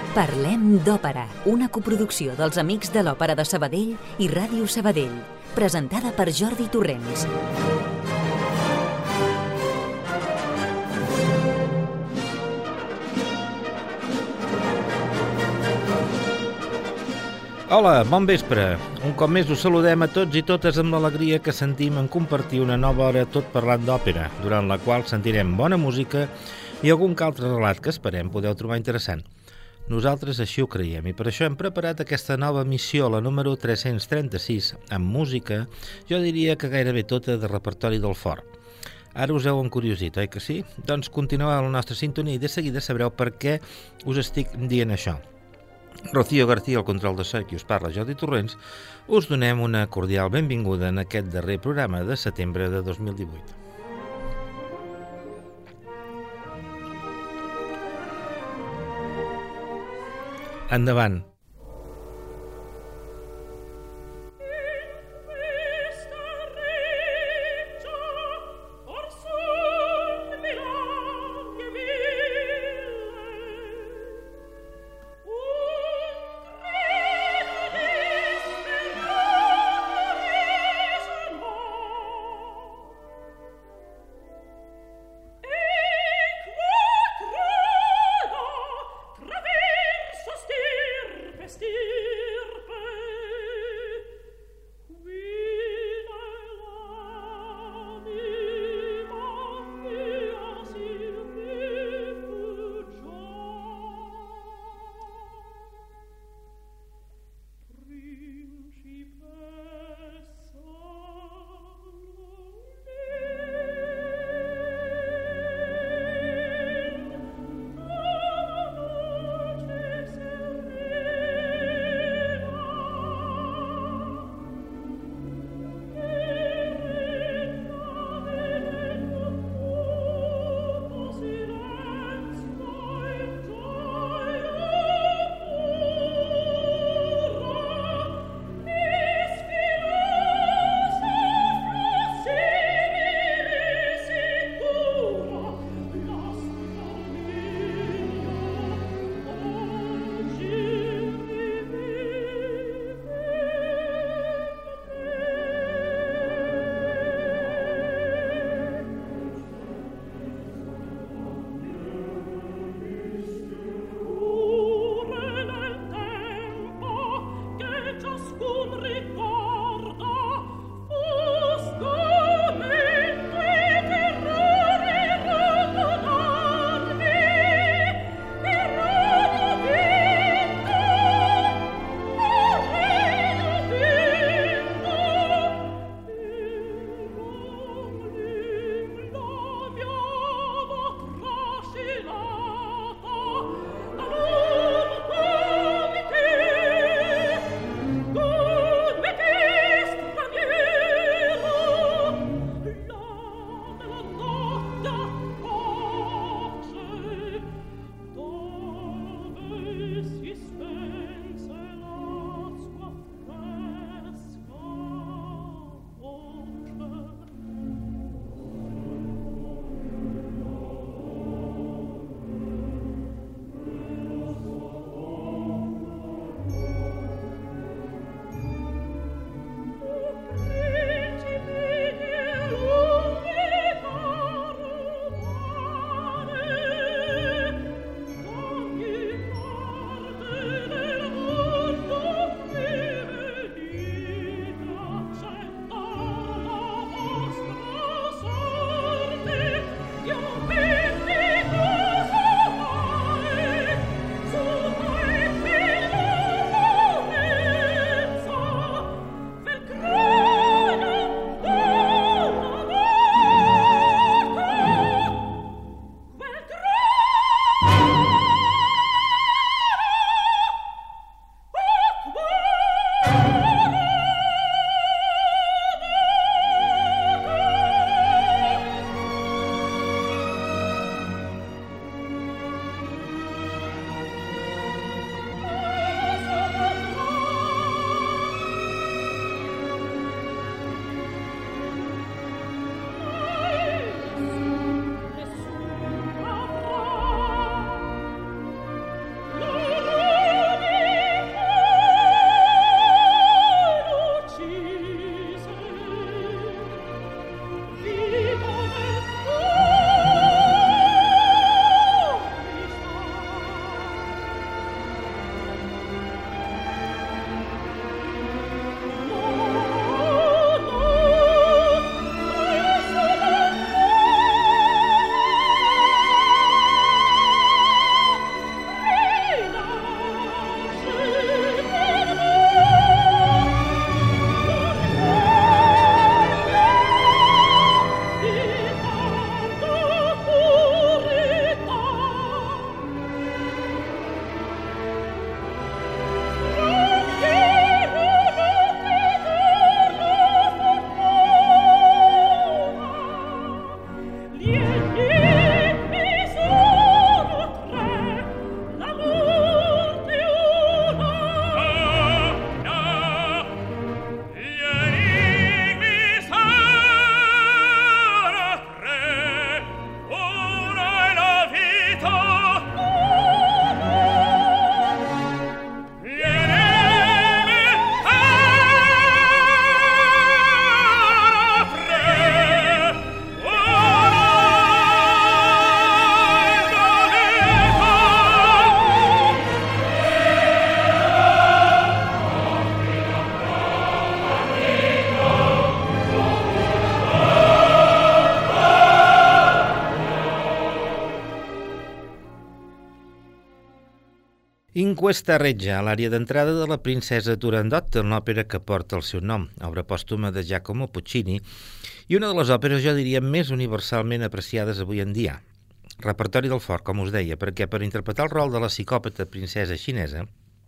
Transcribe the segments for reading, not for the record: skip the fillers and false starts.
Parlem d'Òpera, una coproducció dels Amics de l'Òpera de Sabadell i Ràdio Sabadell, presentada per Jordi Torrents. Hola, bon vespre. Un cop més us saludem a tots i totes amb l'alegria que sentim en compartir una nova hora tot parlant d'òpera, durant la qual sentirem bona música i algun que altre relat que esperem podeu trobar interessant. Nosaltres així ho creiem i per això hem preparat aquesta nova missió, la número 336, amb música, jo diria que gairebé tota de repertori del fort. Ara us heu encuriosit, oi que sí? Doncs continueu a la nostra sintonia i de seguida sabreu per què us estic dient això. Rocío García, al control de so, qui us parla, Jordi Torrents, us donem una cordial benvinguda en aquest darrer programa de setembre de 2018. Endavant. In questa reggia, a l'àrea d'entrada de la princesa Turandot, en l'òpera que porta el seu nom, obra pòstuma de Giacomo Puccini, i una de les òperes, jo diria, més universalment apreciades avui en dia. Repertori del fort, com us deia, perquè per interpretar el rol de la psicòpata princesa xinesa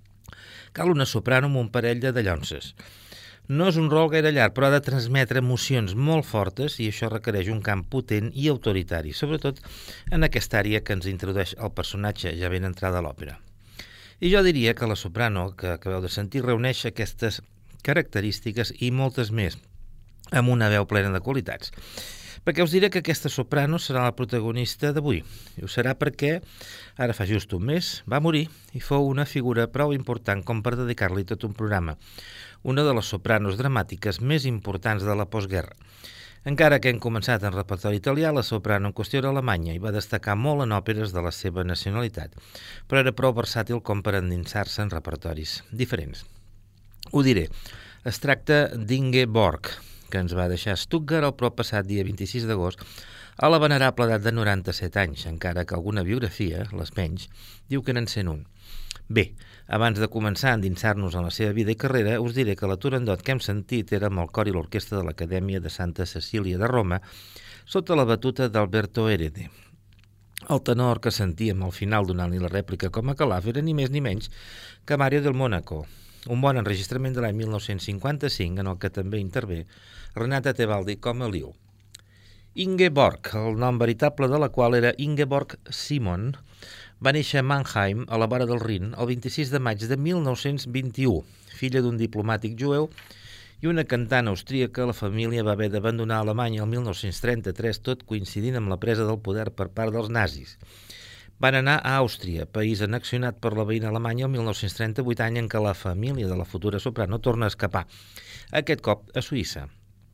cal una soprano amb un parell de dallonses. No és un rol gaire llarg, però ha de transmetre emocions molt fortes i això requereix un camp potent i autoritari, sobretot en aquesta àrea que ens introdueix el personatge ja ben entrada a l'òpera. I jo diria que la soprano que acabeu de sentir reuneix aquestes característiques i moltes més, amb una veu plena de qualitats. Perquè us diré que aquesta soprano serà la protagonista d'avui. I ho serà perquè, ara fa just un mes, va morir i fou una figura prou important com per dedicar-li tot un programa. Una de les sopranos dramàtiques més importants de la postguerra. Encara que hem començat en repertori italià, la soprano en qüestió era alemanya i va destacar molt en òperes de la seva nacionalitat, però era prou versàtil com per endinsar-se en repertoris diferents. Ho diré, es tracta d'Inge Borg, que ens va deixar a Stuttgart el proppassat dia 26 d'agost a la venerable edat de 97 anys, encara que alguna biografia, les menys, diu que n'en 101. Bé, abans de començar a endinsar-nos en la seva vida i carrera, us diré que la Turandot que hem sentit era amb el cor i l'orquestra de l'Acadèmia de Santa Cecília de Roma, sota la batuta d'Alberto Herede. El tenor que sentíem al final donant-li la rèplica com a calaf era ni més ni menys que Mario del Mónaco, un bon enregistrament de l'any 1955 en el que també intervé Renata Tebaldi com a liu. Inge Borg, el nom veritable de la qual era Ingeborg Simon, va néixer a Mannheim, a la vora del Rin, el 26 de maig de 1921, filla d'un diplomàtic jueu i una cantant austríaca. La família va haver d'abandonar Alemanya el 1933, tot coincidint amb la presa del poder per part dels nazis. Van anar a Àustria, país annexionat per la veïna Alemanya el 1938, any en què la família de la futura soprano torna a escapar, aquest cop a Suïssa.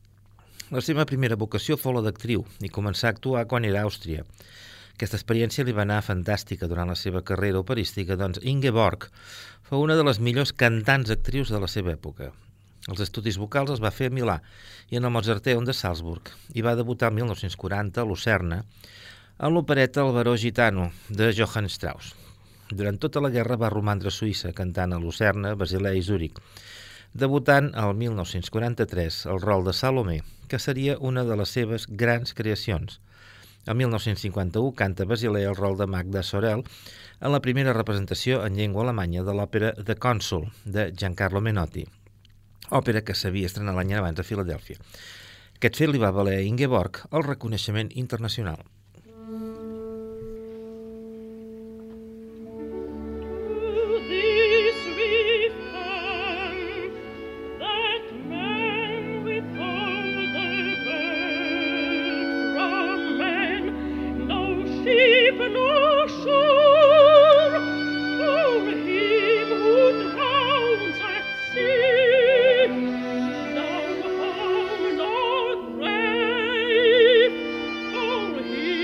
La seva primera vocació fou la d'actriu i començà a actuar quan era a Àustria. Aquesta experiència li va anar fantàstica durant la seva carrera operística, doncs Inge Borg fou una de les millors cantants actrius de la seva època. Els estudis vocals els va fer a Milà i en el Mozarteum de Salzburg i va debutar el 1940 a Lucerna en l'opereta El baró gitano de Johann Strauss. Durant tota la guerra va romandre a Suïssa cantant a Lucerna, Basilea i Zúrich, debutant el 1943 el rol de Salomé, que seria una de les seves grans creacions. El 1951 canta Basilea el rol de Magda Sorel en la primera representació en llengua alemanya de l'òpera The Consul de Giancarlo Menotti, òpera que s'havia estrenat l'any abans a Filadèlfia. Aquest fet li va valer a Inge Borg el reconeixement internacional. He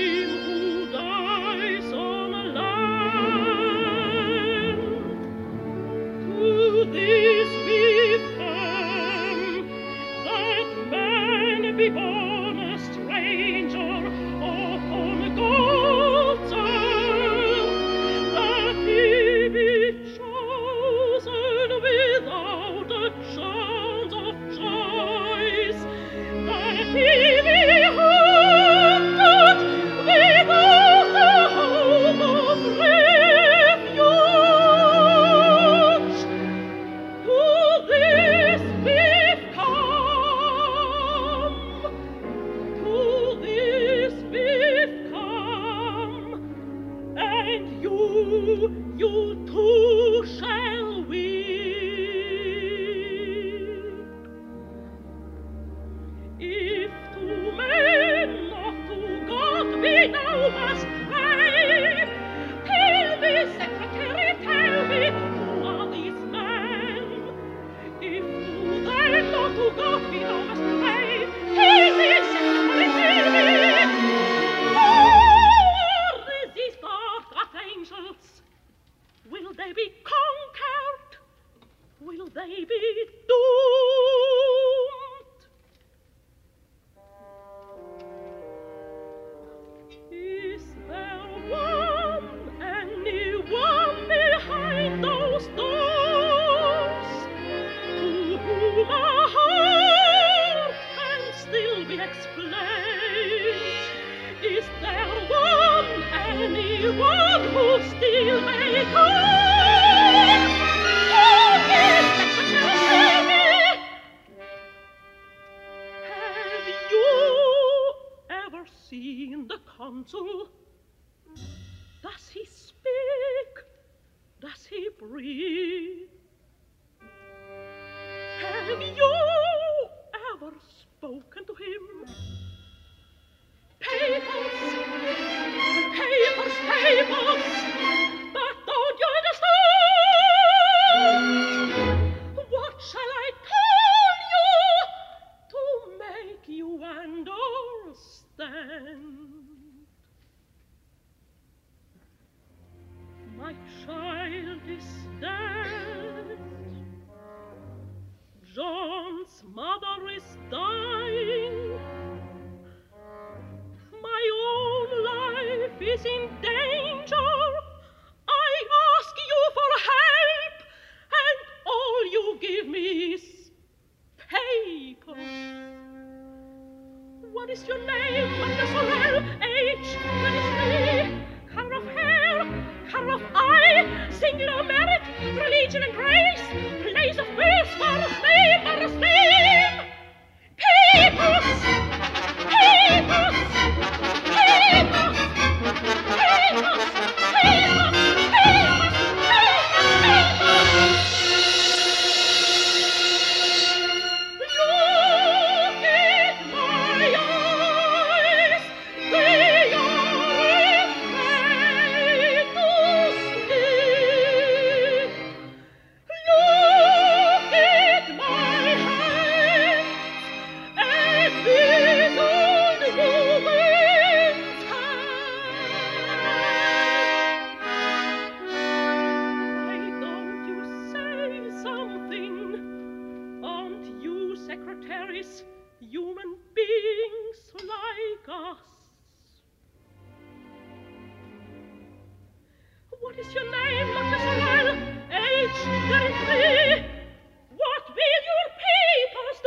Seen the consul? Does he speak? Does he breathe? Have you ever spoken to him? Papers, papers, papers, but don't you understand? What shall I tell you to make you understand? My child is dead. John's mother is dying. My own life is in danger. I ask you for help, and all you give me is paper. What is your name, Mr. Sorel? Age 23. Color of hair, color of eye, singular merit, religion and grace, place of birth, father's name, mother's name. Papers! Papers! Papers! Papers! Papers! Human beings like us. What is your name, Dr. Sorel? Age 33. What will your papers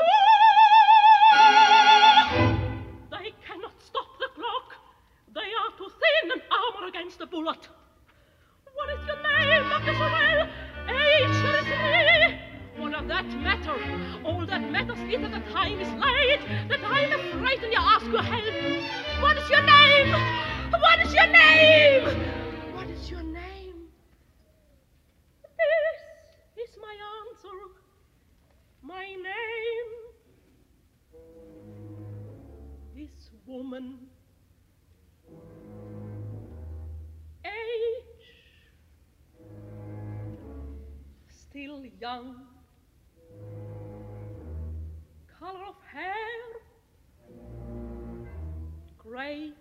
do? They cannot stop the clock. They are too thin an armor against a bullet. What is your name, Dr. Sorel? Age 33. What does that matter? All that matters is that the time is late, that I am afraid and you ask for help. What is your name? What is your name? What is your name? This is my answer. My name is woman. Age still young. Color of hair, gray.